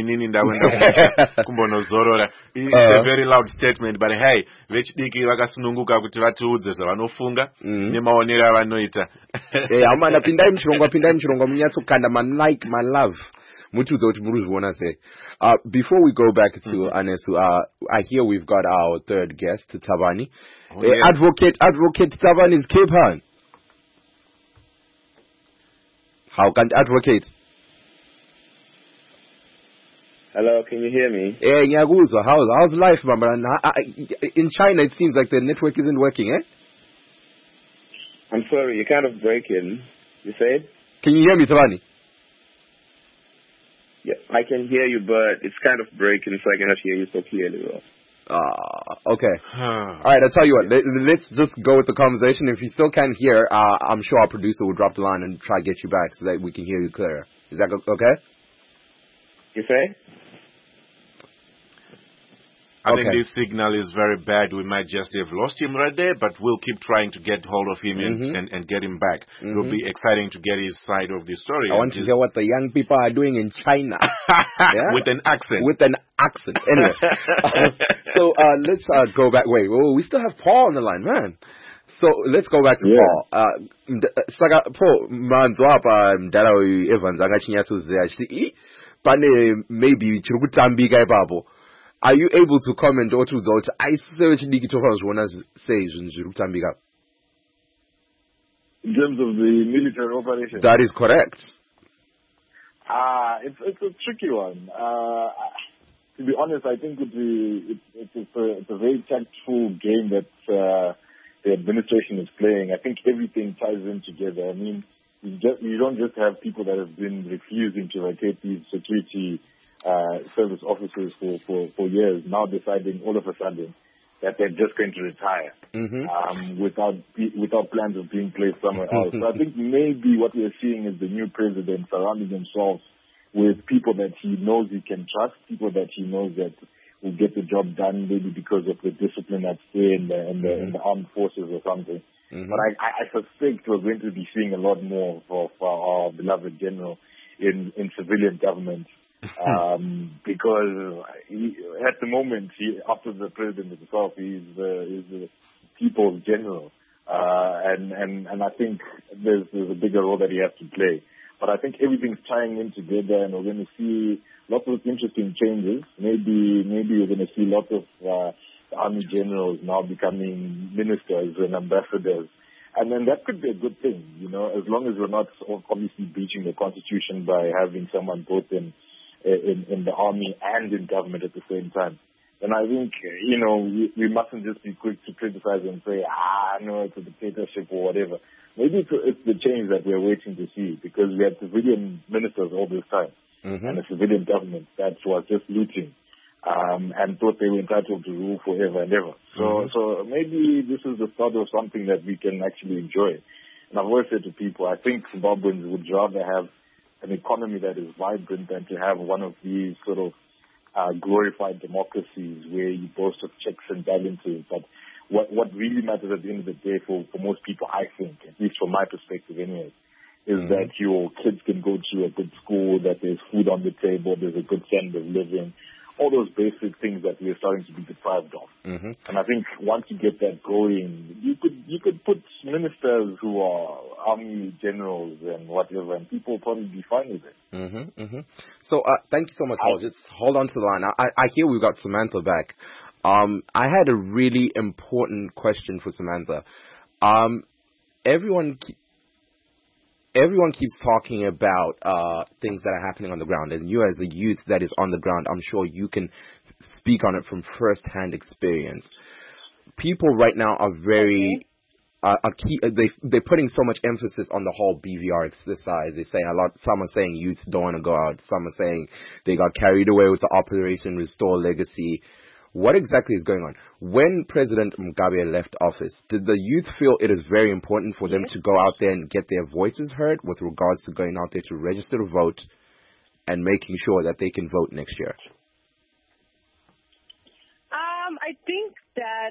it's a very loud statement, but hey, vechidiki vakasununguka kuti vatiudze zvavanofunga nemaonero avanoita. Amana pindai muchirongo munyatsokanda my love. Before we go back to Anesu, I hear we've got our third guest, Tavani. Advocate Tavani is Cape Town. How can advocate? Hello, can you hear me? Hey, Nyaguzo, how's life, Mama? In China, it seems like the network isn't working, eh? I'm sorry, you're kind of breaking. You said? Can you hear me, Tavani? Yeah, I can hear you, but it's kind of breaking, so I cannot hear you so clearly. Okay. All right, I'll tell you what. Let's just go with the conversation. If you still can't hear, I'm sure our producer will drop the line and try to get you back so that we can hear you clearer. Is that okay? You say? I think this signal is very bad. We might just have lost him right there, but we'll keep trying to get hold of him and get him back. It will be exciting to get his side of the story. I want to hear what the young people are doing in China. With an accent. With an accent. Anyway. So let's go back. Wait, we still have Paul on the line, man. So let's go back to Paul. Paul, manzwapa mdala Evans akachinyatsozeya. Pane maybe chirukutambika ipapo. Are you able to comment or to that? I say chidiki tofa zvona say zviri kutambika. In terms of the military operation. That is correct. It's a tricky one. To be honest, I think it's a very tactful game that the administration is playing. I think everything ties in together. I mean, you don't just have people that have been refusing to rotate these security service officers for years, now deciding all of a sudden that they're just going to retire without plans of being placed somewhere else. So I think maybe what we're seeing is the new president surrounding himself with people that he knows he can trust, people that he knows that will get the job done, maybe because of the discipline that's there in the armed forces or something. But I suspect we're going to be seeing a lot more of our beloved general in civilian government. Because at the moment, after the president himself, he's the people's general. And I think there's a bigger role that he has to play. But I think everything's tying in together, and we're going to see lots of interesting changes. Maybe we're going to see lots of army generals now becoming ministers and ambassadors. And then that could be a good thing, as long as we're not obviously breaching the constitution by having someone both in the army and in government at the same time. And I think, we mustn't just be quick to criticize and say, no, it's a dictatorship or whatever. Maybe it's the change that we're waiting to see, because we had civilian ministers all this time and a civilian government that was just looting and thought they were entitled to rule forever and ever. So maybe this is the start of something that we can actually enjoy. And I've always said to people, I think Zimbabweans would rather have an economy that is vibrant than to have one of these sort of glorified democracies where you boast of checks and balances. But what really matters at the end of the day for most people, I think, at least from my perspective anyway, is that your kids can go to a good school, that there's food on the table, there's a good standard of living, all those basic things that we're starting to be deprived of. And I think once you get that going, you could put ministers who are army generals and whatever, and people will probably be fine with it. So thank you so much, Paul. Just hold on to the line. I hear we've got Samantha back. I had a really important question for Samantha. Everyone keeps talking about things that are happening on the ground, and you as a youth that is on the ground, I'm sure you can speak on it from first-hand experience. People right now are very they're putting so much emphasis on the whole BVR exercise. They're saying some are saying youths don't want to go out. Some are saying they got carried away with the Operation Restore Legacy. What exactly is going on? When President Mugabe left office, did the youth feel it is very important for them to go out there and get their voices heard with regards to going out there to register to vote and making sure that they can vote next year? I think that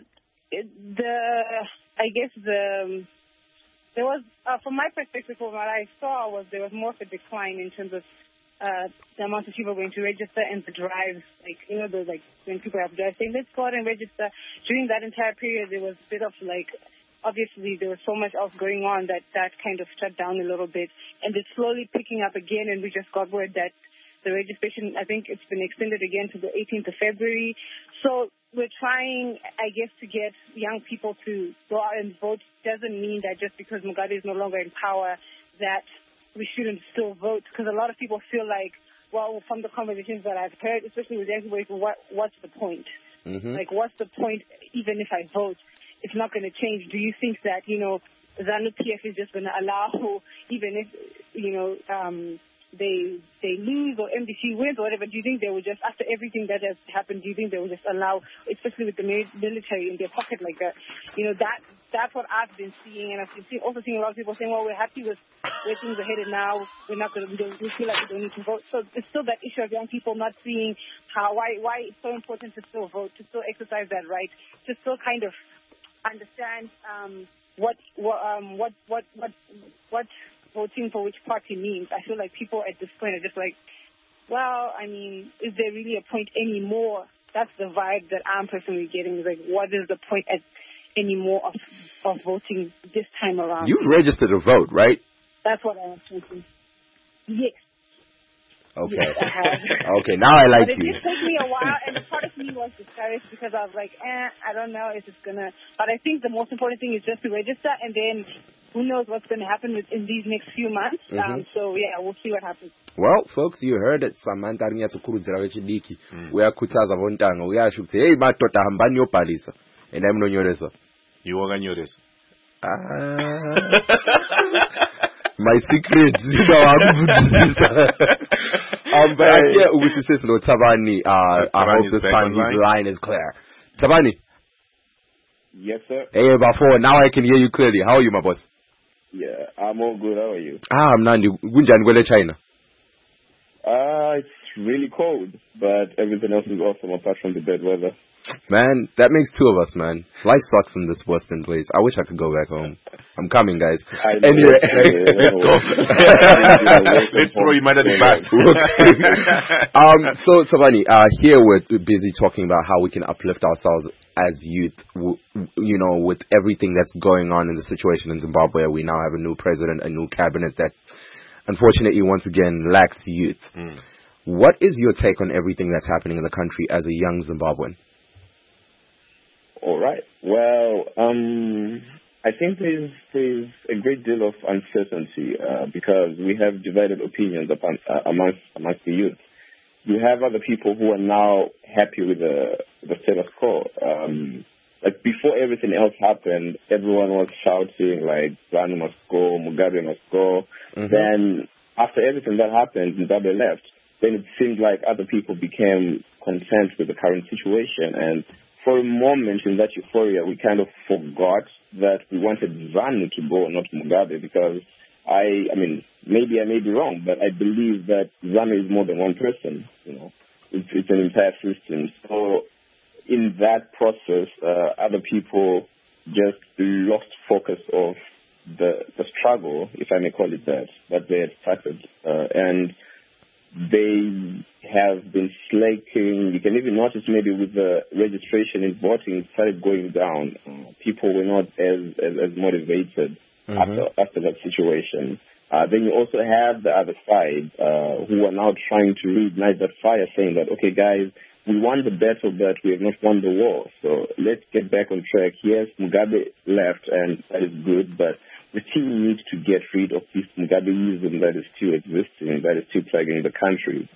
there was, from my perspective, from what I saw, there was more of a decline in terms of the amount of people going to register and the drives, when people have drives saying, let's go out and register. During that entire period, there was a bit of obviously there was so much else going on that kind of shut down a little bit. And it's slowly picking up again, and we just got word that the registration, I think it's been extended again to the 18th of February. So we're trying, I guess, to get young people to go out and vote. Doesn't mean that just because Mugabe is no longer in power that we shouldn't still vote, because a lot of people feel like, well, from the conversations that I've heard, especially with young people, what's the point? What's the point even if I vote? It's not going to change. Do you think that, ZANU-PF is just going to allow, even if, they lose or MDC wins or whatever, do you think they will just, after everything that has happened, do you think they will just allow, especially with the military in their pocket like that? That's what I've been seeing, and I've been also seeing a lot of people saying, well, we're happy with where things are headed now. We feel like we don't need to vote. So it's still that issue of young people not seeing why it's so important to still vote, to still exercise that right, to still kind of understand what voting for which party means. I feel like people at this point are just like, well, I mean, is there really a point anymore? That's the vibe that I'm personally getting. Is like, what is the point anymore of voting this time around? You've registered to vote, right? That's what I was thinking. Yes. Okay. Yes, I have. Okay, now I like but you. It did take me a while, and part of me was discouraged because I was like, I don't know if it's going to... But I think the most important thing is just to register, and then who knows what's going to happen in these next few months. So, yeah, we'll see what happens. Well, folks, you heard it. Samantha Rinyatsukuru vechidiki. Uyakhuthaza vontanga. Uyasho ukuthi, hey, madoda hambani yobhalisa. Ena munonyoresa. Iwokanyoresa. My secret, but I hear ukuthi sesilo Tabani. I hope this time his line is clear. Tabani. Yes, sir. Hey, before now I can hear you clearly. How are you, my boss? Yeah, I'm all good. How are you? I'm Nandi. Gunjani kwele China? It's really cold, but everything else is awesome apart from the bad weather. Man, that makes two of us, man. Life sucks in this Boston place. I wish I could go back home. I'm coming, guys. Anyway, let's go. Let's throw him out of the bus. So Thabani, here we're busy talking about how we can uplift ourselves as youth. You know, with everything that's going on in the situation in Zimbabwe, we now have a new president, a new cabinet that, unfortunately, once again lacks youth. What is your take on everything that's happening in the country as a young Zimbabwean? All right. Well, I think there's a great deal of uncertainty because we have divided opinions amongst the youth. You have other people who are now happy with the status quo. Like before everything else happened, everyone was shouting like ZANU must go, Mugabe must go. Then after everything that happened, Mugabe left. Then it seemed like other people became content with the current situation. And for a moment in that euphoria, we kind of forgot that we wanted ZANU to go, not Mugabe, because I mean, maybe I may be wrong, but I believe that ZANU is more than one person. You know, it's an entire system. So in that process, other people just lost focus of the struggle, if I may call it that they had started. And they have been slaking. You can even notice maybe with the registration and voting, it started going down. People were not as motivated after that situation. Then you also have the other side who are now trying to reignite that fire, saying that, okay, guys, we won the battle, but we have not won the war. So let's get back on track. Yes, Mugabe left, and that is good, but we still need to get rid of this Mugabeism that is still existing, that is still plaguing the country.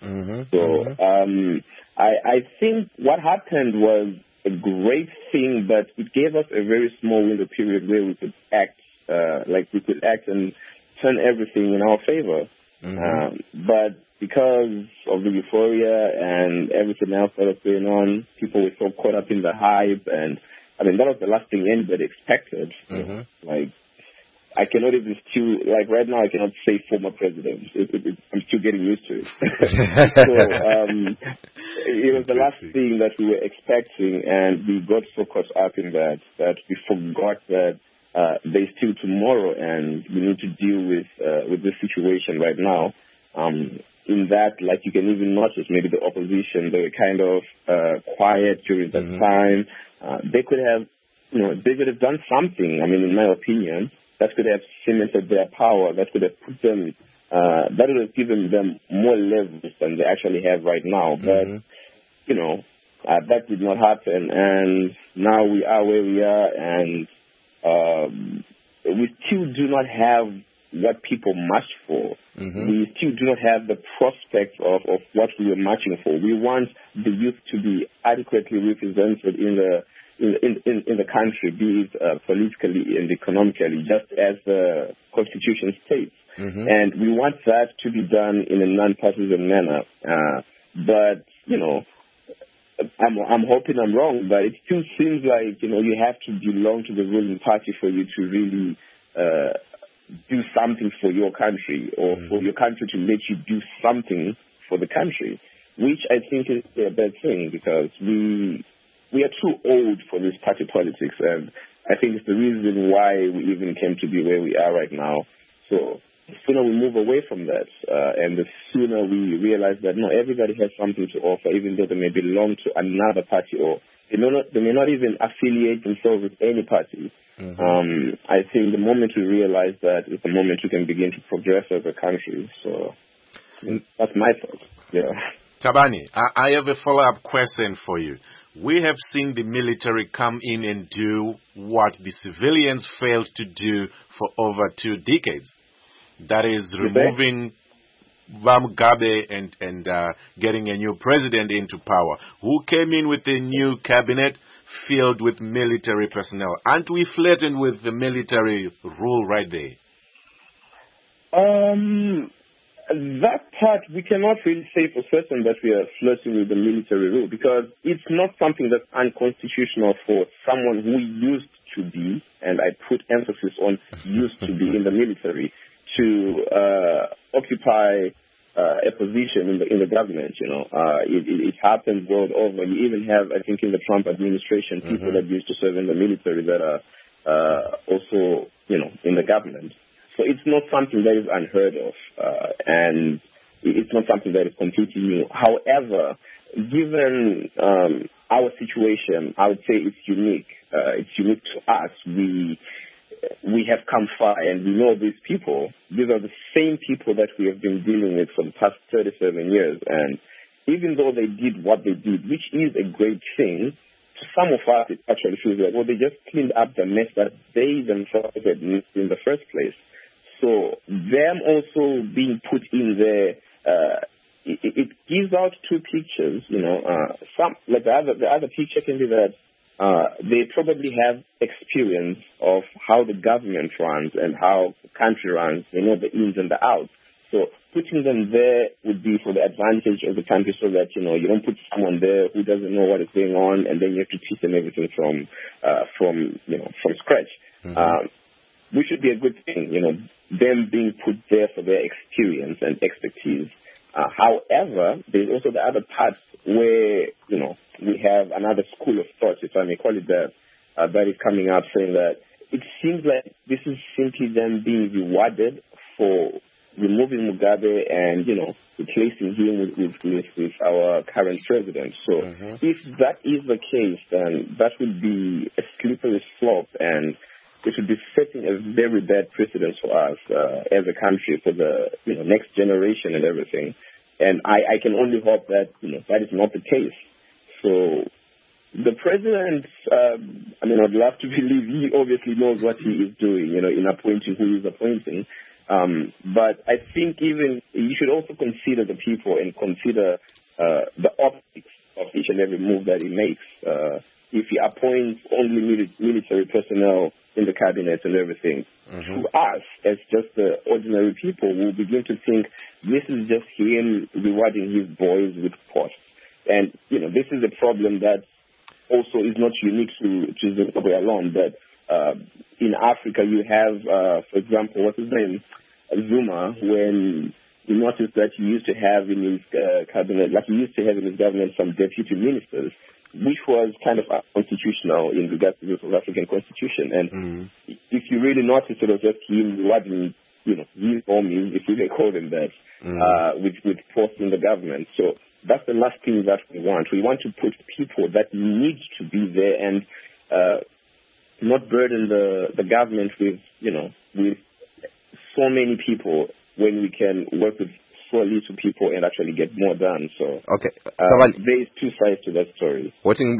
I think what happened was a great thing, but it gave us a very small window period where we could act, and turn everything in our favor. But because of the euphoria and everything else that was going on, people were so caught up in the hype, and I mean that was the last thing anybody expected. Like, I cannot even right now I cannot say former president. I'm still getting used to it. So it was the last thing that we were expecting, and we got so caught up in that we forgot that there's still tomorrow, and we need to deal with this situation right now. In that, like, you can even notice maybe the opposition, they were kind of quiet during that time. They could have, they could have done something. I mean, in my opinion, that could have cemented their power. That could have put them, that would have given them more leverage than they actually have right now. But, that did not happen. And now we are where we are, and we still do not have what people marched for. We still do not have the prospect of what we were marching for. We want the youth to be adequately represented in the country, be it politically and economically, just as the Constitution states. And we want that to be done in a non-partisan manner. But, I'm hoping I'm wrong, but it still seems like, you have to belong to the ruling party for you to really do something for your country, or for your country to let you do something for the country, which I think is a bad thing, because we are too old for this party politics, and I think it's the reason why we even came to be where we are right now. So the sooner we move away from that, and the sooner we realize that everybody has something to offer, even though they may belong to another party, or they may not even affiliate themselves with any party. I think the moment we realize that is the moment we can begin to progress as a country. So that's my thought. Yeah. Thabani, I have a follow-up question for you. We have seen the military come in and do what the civilians failed to do for over 2 decades. That is removing Mugabe and getting a new president into power, who came in with a new cabinet filled with military personnel. Aren't we flirting with the military rule right there? That part, we cannot really say for certain that we are flirting with the military rule, because it's not something that's unconstitutional for someone who used to be, and I put emphasis on used to be in the military, to occupy a position in the government. It happens world over. You even have, I think, in the Trump administration, people that used to serve in the military that are also, in the government. So it's not something that is unheard of, and it's not something that is completely new. However, given our situation, I would say it's unique. It's unique to us. We have come far, and we know these people. These are the same people that we have been dealing with for the past 37 years. And even though they did what they did, which is a great thing, to some of us it actually feels like, well, they just cleaned up the mess that they themselves had made in the first place. So them also being put in there, it gives out two pictures. The other picture can be that they probably have experience of how the government runs and how the country runs. They know the ins and the outs. So putting them there would be for the advantage of the country, so that you don't put someone there who doesn't know what is going on, and then you have to teach them everything from scratch. Which should be a good thing. Them being put there for their experience and expertise. However, there's also the other part where, we have another school of thought, if I may call it that, that is coming up saying that it seems like this is simply them being rewarded for removing Mugabe and, replacing him with our current president. So if that is the case, then that would be a slippery slope, and it would be setting a very bad precedent for us as a country for the next generation and everything. And I can only hope that that is not the case. So the president, I'd love to believe he obviously knows what he is doing, in appointing who he's appointing. But I think even you should also consider the people and consider the optics of each and every move that he makes. If he appoints only military personnel in the cabinet and everything, to us, as just the ordinary people, we'll begin to think this is just him rewarding his boys with posts. And, this is a problem that also is not unique to Zimbabwe alone, but in Africa you have, for example, what's his name? Zuma, when you notice that he used to have in his cabinet, like he used to have in his government, some deputy ministers, which was kind of unconstitutional in regards to the South African Constitution. And if you really notice, it was just him rewarding, his homies, if we may call them that, with posts in the government. So that's the last thing that we want. We want to put people that need to be there and not burden the government with so many people when we can work with so little people and actually get more done. So okay, there is two sides to that story.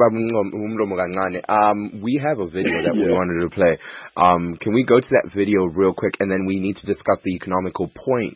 We have a video that we wanted to play. Can we go to that video real quick, and then we need to discuss the economical point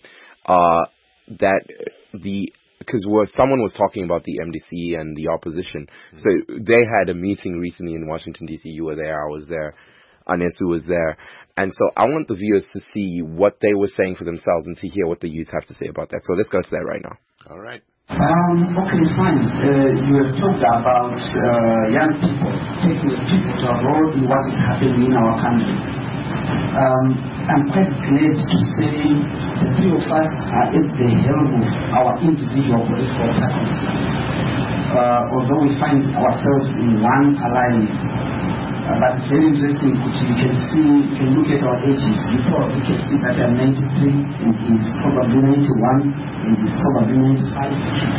because someone was talking about the MDC and the opposition. So they had a meeting recently in Washington, D.C. You were there, I was there, Anesu was there. And so I want the viewers to see what they were saying for themselves and to hear what the youth have to say about that. So let's go to that right now. All right. Okay, fine. You have talked about young people, taking people to abroad in what is happening in our country. I'm quite glad to say the three of us are at the helm of our individual political parties. Although we find ourselves in one alliance, but it's very interesting. You can look at our ages. You probably can see that I'm 93, and he's probably 91, and he's probably 95.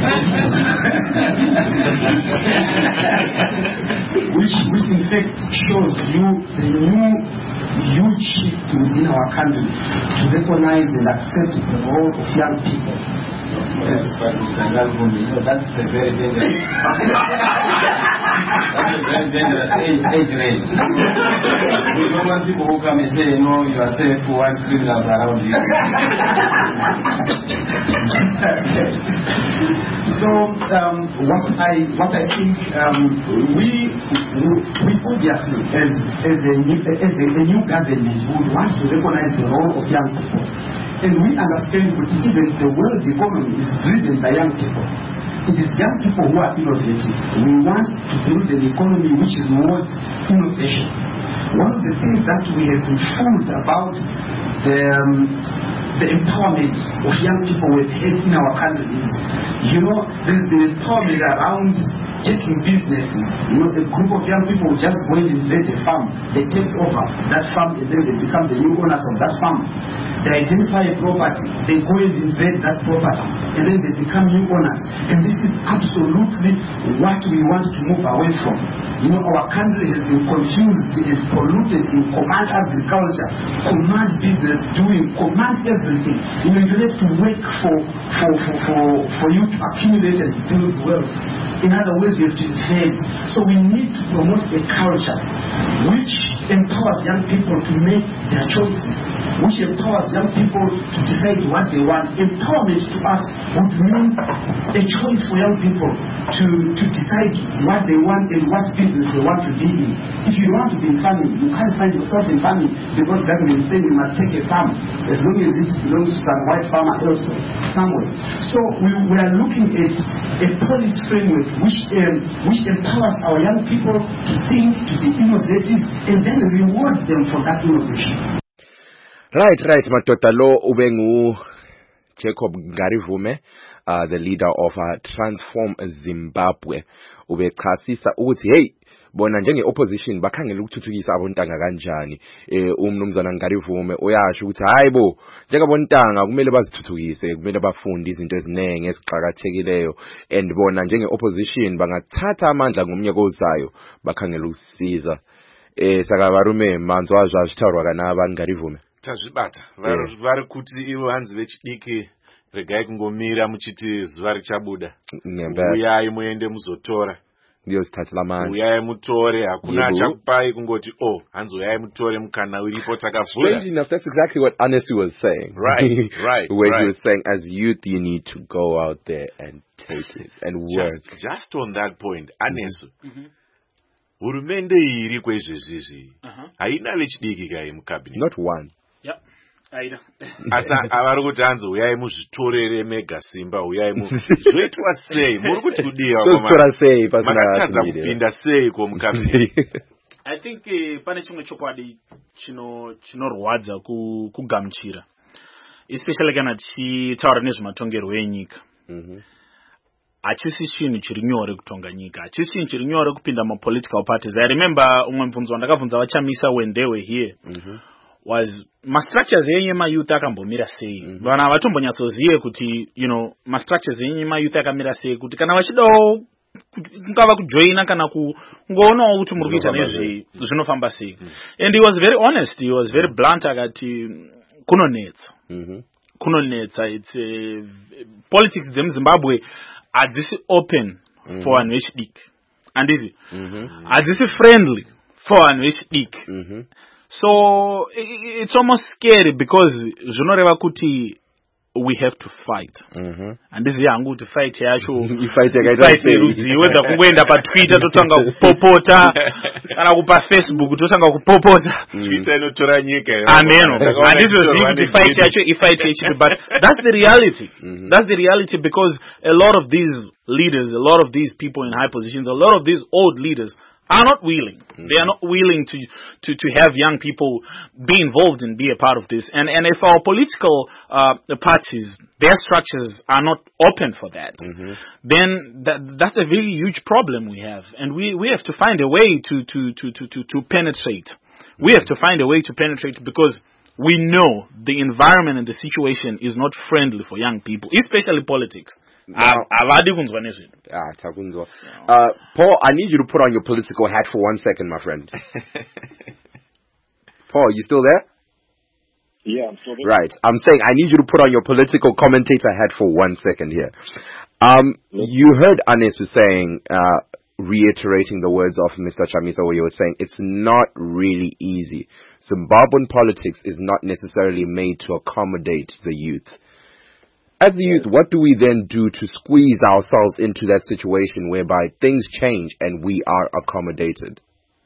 which in fact shows you the new huge shift within our country to recognize and accept the role of young people. That's a very dangerous. That's a very dangerous age range. We don't want people who come and say, you are safe for one criminals around you. So what I think we obviously as a new government would want to recognize the role of young people. And we understand that even the world economy is driven by young people. It is young people who are innovative. We want to build an economy which is more innovation. One of the things that we have been fooled about the empowerment of young people we've had in our country is, there's the empowerment around taking businesses. A group of young people will just go and invade a farm, they take over that farm, and then they become the new owners of that farm. They identify a property, they go and invade that property, and then they become new owners. And this is absolutely what we want to move away from. Our country has been confused and polluted in command agriculture, command business doing, command everything. You have to work for you to accumulate and build wealth. In other words, you have to invade. So we need to promote a culture which empowers young people to make their choices, which empowers young people to decide what they want. Empowerment to us would mean a choice for young people to decide what they want and what business they want to be in. If you want to be in farming, you can't find yourself in farming because government says you must take a farm as long as it belongs to some white farmer elsewhere, somewhere. So we are looking at a policy framework which empowers our young people to think, to be innovative, and then reward them for that innovation. Right, madoda lo ubengu Jacob Ngarivume, the leader of Transform Zimbabwe. Ubechasisa ukuthi hey bona njenge-opposition bakhangela ukuthuthukisa abontanga kanjani. Umnumzana Ngarivume uyasho ukuthi hayibo njengabontanga kumele bazithuthukise, kumele bafunde izinto eziningi ezixakathekileyo, and bona njenge-opposition bangathatha amandla ngomnyaka ozayo bakhangela ukusiza. Sakabarume manzwa zvazvitaurwa kana vanhu Ngarivume tazvibata vari kuti ivo hanzi vechidiki regai kungomira muchiti zuva richabuda, uyai muende muzotora, uyai mutore, hakuna achakupai kungoti hanzi uyai mutore mukana uripo takavhura. Strange enough, that's exactly what Anesu was saying. Right. Where he was saying, as youth, you need to go out there and take it and work. Just on that point, Anesu, hurumende iri kwezvezvizvi haina vechidiki kai mucabinet. Not one. Yep. Asa avari kuti hanzi uyai muzvitorere mega simba, uyai zvoitwa sei, muri kuti kudiwa makatadza kupinda sei mucabinet. I think pane chimwe chokwadi chinorwadza kugamuchira, especially kana tichitaura nezvematongerwo enyika. Hachisi chinhu chiri nyore kutonga nyika, hachisi chinhu chiri nyore kupinda political parties. I remember umwe mubvunzo wandakabvunza vachamisa when they were here was ma-structures enye ma-youth akambomira sei. Vanhu havatombonyatsozive kuti ma-structures enye ma-youth akamira sei, kuti kana vachidawo kungava kujoina kana kungoonawo kuti muri kuita nezve zvinofamba sei. And he was very honest, he was very blunt, akati kunonetsa. It's politics dzemuzimbabwe hadzisi open for vanhu vechidiki, handizvi? Hadzisi friendly for vanhu vechidiki. So it's almost scary because zvinoreva kuti we have to fight. Handizvi hangu kuti fight yacho fight yerudzi, whether kungoenda patwitter totanga kupopota kana kupa Facebook totanga kupopota, Twitter inotora nyika. Ameno, handizvozivi kuti fight yacho ifight yechidiki, but that's the reality. That's the reality, because a lot of these leaders, a lot of these people in high positions, a lot of these old leaders are not willing. They are not willing to have young people be involved and be a part of this. And if our political parties, their structures are not open for that, then that's a very huge problem we have. And we have to find a way to penetrate. We have to find a way to penetrate, because we know the environment and the situation is not friendly for young people, especially politics. Paul, I need you to put on your political hat for 1 second, my friend. Paul, you still there? Yeah, I'm still there. Right. I'm saying I need you to put on your political commentator hat for 1 second here. You heard Anesu saying, reiterating the words of Mr. Chamisa, where he was saying it's not really easy. Zimbabwean politics is not necessarily made to accommodate the youth. As the youth, what do we then do to squeeze ourselves into that situation whereby things change and we are accommodated?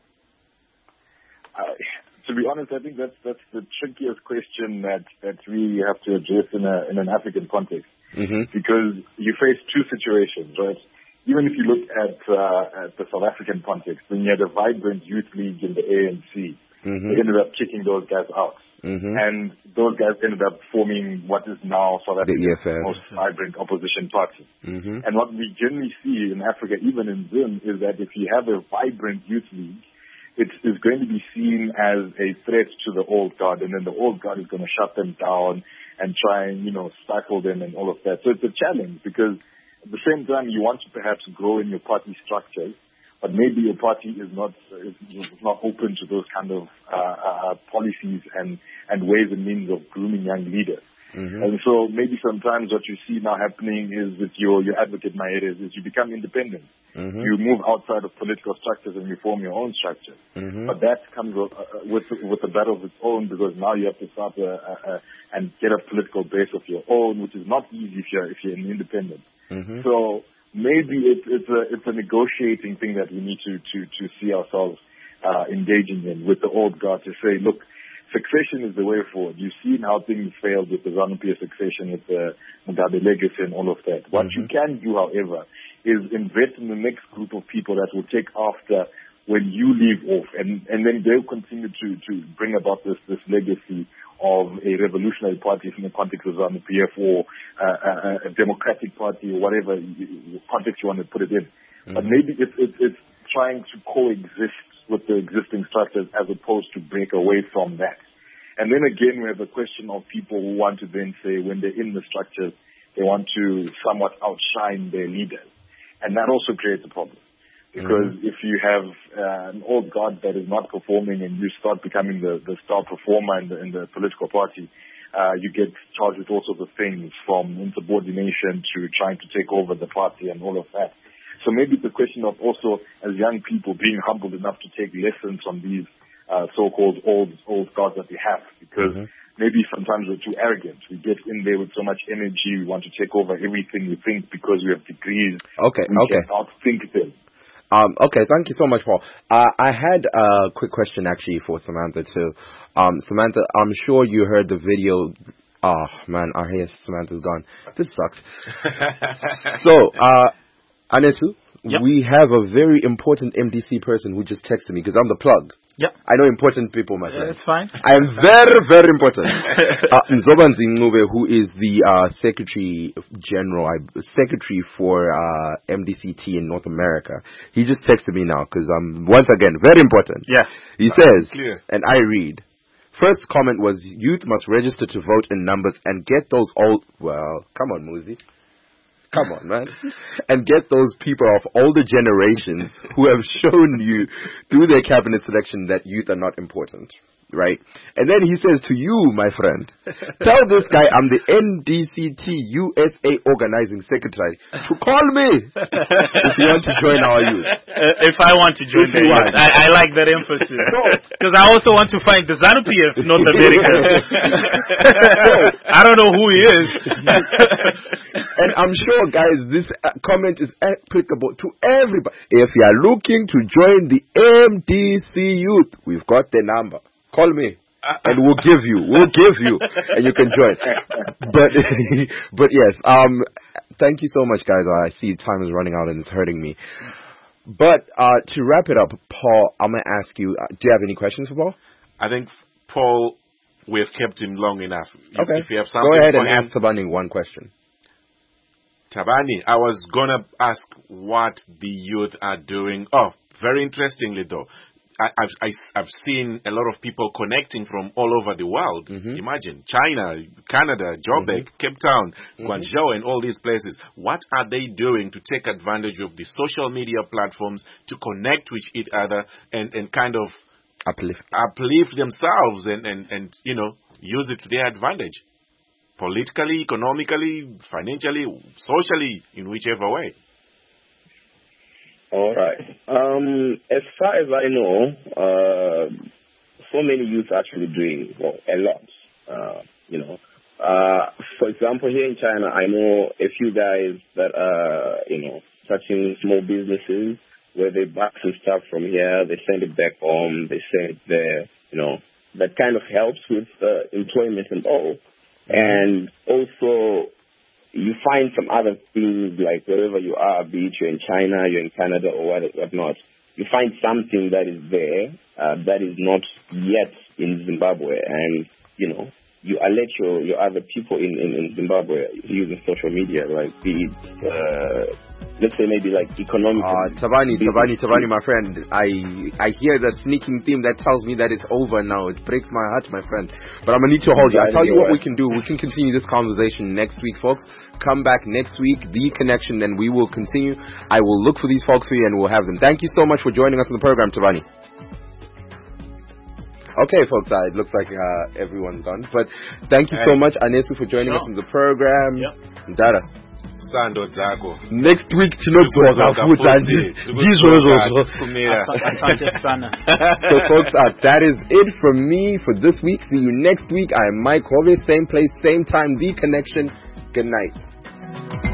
To be honest, I think that's the trickiest question that we have to address in an African context, because you face two situations, right? Even if you look at the South African context, when you had a vibrant youth league in the ANC, they ended up kicking those guys out. and those guys ended up forming what is now South Africa's most vibrant opposition party. And what we generally see in Africa, even in Zim, is that if you have a vibrant youth league, it is going to be seen as a threat to the old guard, and then the old guard is going to shut them down and try and, stifle them and all of that. So it's a challenge, because at the same time you want to perhaps grow in your party structures, but maybe your party is not open to those kind of policies and ways and means of grooming young leaders. And so maybe sometimes what you see now happening is with your advocate Maheres is you become independent. You move outside of political structures and you form your own structure. But that comes with a battle of its own, because now you have to start and get a political base of your own, which is not easy if you're an independent. So maybe it's a negotiating thing that we need to see ourselves engaging in with the old guard, to say, look, succession is the way forward. You've seen how things failed with the ZANU-PF succession, with the Mugabe legacy and all of that. What you can do, however, is invest in the next group of people that will take after when you leave off, and then they'll continue to bring about this legacy of a revolutionary party in the context of ZANU-PF, or a democratic party, or whatever context you want to put it in. But maybe it's trying to coexist with the existing structures as opposed to break away from that. And then again, we have a question of people who want to then say, when they're in the structures, they want to somewhat outshine their leaders. And that also creates a problem. Because if you have an old guard that is not performing, and you start becoming the star performer in the political party, you get charged with all sorts of things, from insubordination to trying to take over the party and all of that. So maybe it's a question of also, as young people, being humbled enough to take lessons from these so-called old guards that we have, because maybe sometimes we're too arrogant. We get in there with so much energy, we want to take over everything we think because we have degrees. We can outthink them. Okay, thank you so much, Paul. I had a quick question actually for Samantha too. Samantha, I'm sure you heard the video. Oh man, I hear Samantha's gone. This sucks. So, Anesu, we have a very important MDC person who just texted me, because I'm the plug. Yep. I know important people, my friend. That's fine. I am very, very important. Mzobanzi Ncube, who is the Secretary for MDCT in North America. He just texted me now, because I'm, once again, very important. Yeah. He says, and I read, first comment was, youth must register to vote in numbers and get those old, well, come on, Muzi. Come on, man. And get those people of older generations who have shown you through their cabinet selection that youth are not important. Right? And then he says to you, my friend, tell this guy I'm the NDCT USA Organizing Secretary to call me if you want to join our youth. If I want to join the youth. I like that emphasis. Because I also want to find the ZANU-PF North America. I don't know who he is. And I'm sure, guys, this comment is applicable to everybody. If you are looking to join the MDC youth, we've got the number. Call me, and we'll give you, and you can join. But yes, thank you so much, guys. I see time is running out and it's hurting me. But to wrap it up, Paul, I'm going to ask you, do you have any questions for Paul? I think, Paul, we have kept him long enough. Okay. If you have something, go ahead and ask Tabani one question. Tabani, I was going to ask what the youth are doing. Oh, very interestingly, though. I've seen a lot of people connecting from all over the world. Imagine China, Canada, Joburg, Cape Town, Guangzhou, and all these places. What are they doing to take advantage of the social media platforms to connect with each other and kind of uplift themselves and use it to their advantage? Politically, economically, financially, socially, in whichever way. All right. As far as I know, so many youth actually doing a lot. For example, here in China, I know a few guys that are, touching small businesses where they buy some stuff from here, they send it back home, they send it there. That kind of helps with employment and all. And also, you find some other things, like wherever you are, be it you're in China, you're in Canada, or whatnot, you find something that is there that is not yet in Zimbabwe. And you alert your other people in Zimbabwe using social media, like be it, let's say maybe like economic. Tabani, my friend. I hear the sneaking theme that tells me that it's over now. It breaks my heart, my friend. But I'm gonna need to hold you. I tell you what we can do. We can continue this conversation next week, folks. Come back next week, The Connection, and we will continue. I will look for these folks for you, and we'll have them. Thank you so much for joining us on the program, Tabani. Okay, folks, it looks like everyone's gone. But thank you so much, Anesu, for joining us on the program. Yep. Dada. Sando Zako. Next week, So, folks, that is it from me for this week. See you next week. I am Mike Hove, same place, same time, The Connection. Good night.